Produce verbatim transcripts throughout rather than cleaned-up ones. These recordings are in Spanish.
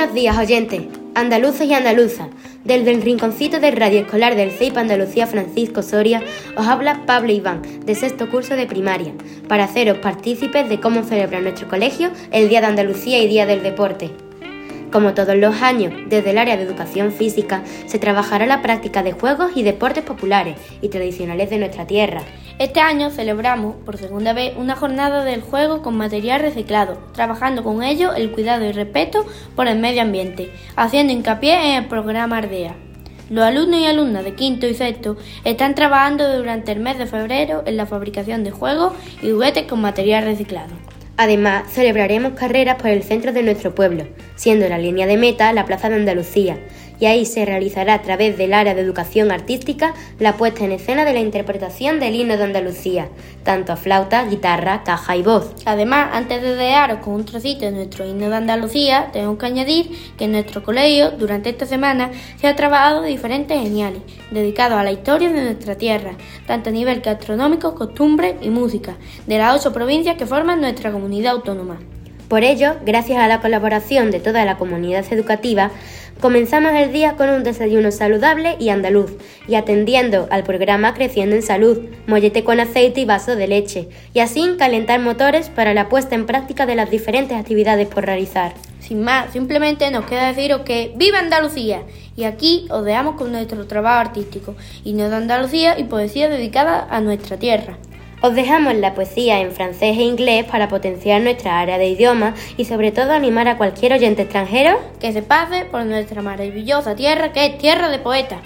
Buenos días, oyentes, andaluces y andaluzas. Desde el rinconcito del radio escolar del C E I P Andalucía Francisco Soria os habla Pablo Iván, de sexto curso de primaria, para haceros partícipes de cómo celebra nuestro colegio el Día de Andalucía y Día del Deporte. Como todos los años, desde el área de educación física se trabajará la práctica de juegos y deportes populares y tradicionales de nuestra tierra. Este año celebramos por segunda vez una jornada del juego con material reciclado, trabajando con ello el cuidado y respeto por el medio ambiente, haciendo hincapié en el programa Ardea. Los alumnos y alumnas de quinto y sexto están trabajando durante el mes de febrero en la fabricación de juegos y juguetes con material reciclado. Además, celebraremos carreras por el centro de nuestro pueblo, siendo la línea de meta la Plaza de Andalucía, y ahí se realizará a través del área de educación artística la puesta en escena de la interpretación del himno de Andalucía, tanto a flauta, guitarra, caja y voz. Además, antes de dejaros con un trocito de nuestro himno de Andalucía, tengo que añadir que en nuestro colegio, durante esta semana, se ha trabajado diferentes geniales, dedicados a la historia de nuestra tierra, tanto a nivel gastronómico, costumbres y música, de las ocho provincias que forman nuestra comunidad autónoma. Por ello, gracias a la colaboración de toda la comunidad educativa, comenzamos el día con un desayuno saludable y andaluz, y atendiendo al programa Creciendo en Salud, mollete con aceite y vaso de leche, y así calentar motores para la puesta en práctica de las diferentes actividades por realizar. Sin más, simplemente nos queda deciros que ¡viva Andalucía! Y aquí os dejamos con nuestro trabajo artístico, himno de Andalucía y poesía dedicada a nuestra tierra. Os dejamos la poesía en francés e inglés para potenciar nuestra área de idiomas y sobre todo animar a cualquier oyente extranjero que se pase por nuestra maravillosa tierra, que es tierra de poetas.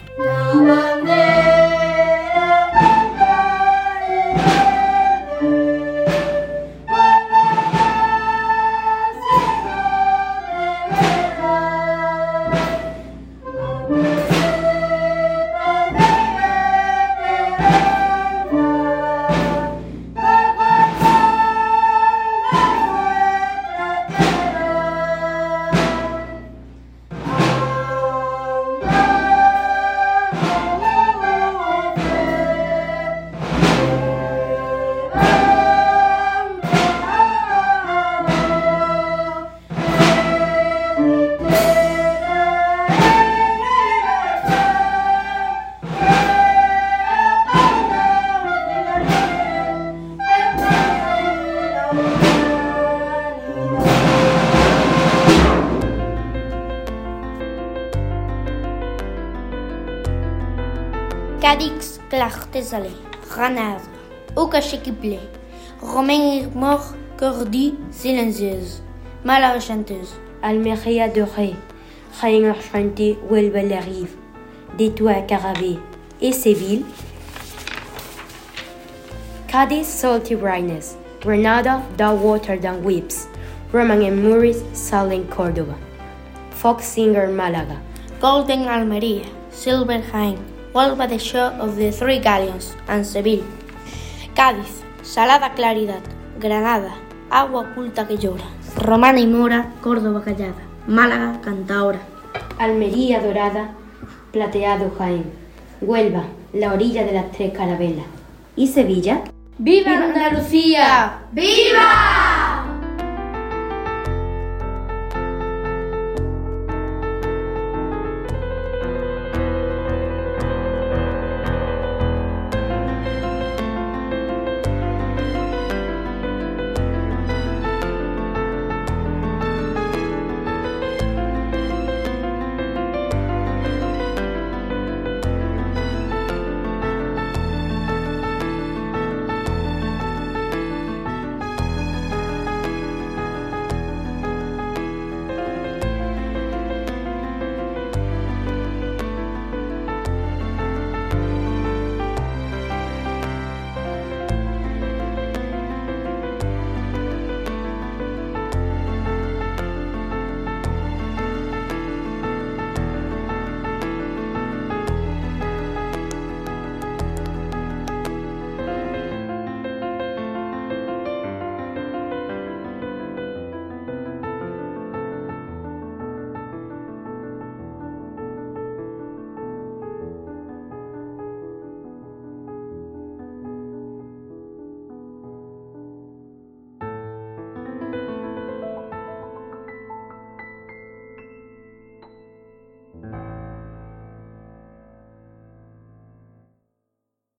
Cadix, Clarté-Salé, Grenade, Aucachec-Iplé, Romain-Mort, Cordy, Silencieuse, Malaga chanteuse, Almería dorée, Jaén argenté, Huelva la rive, Détroit Caravé et Séville, Cádiz salty brightness, Granada dark water than whips, Roman and Muris silent Córdoba, folk singer Málaga, Golden Almería, Silver Jaén, Huelva the shore of the three galleons, and Seville. Cádiz, salada claridad. Granada, agua oculta que llora. Romana y mora, Córdoba callada. Málaga, cantaora. Almería dorada, plateado Jaén. Huelva, la orilla de las tres carabelas. ¿Y Sevilla? ¡Viva Andalucía! ¡Viva!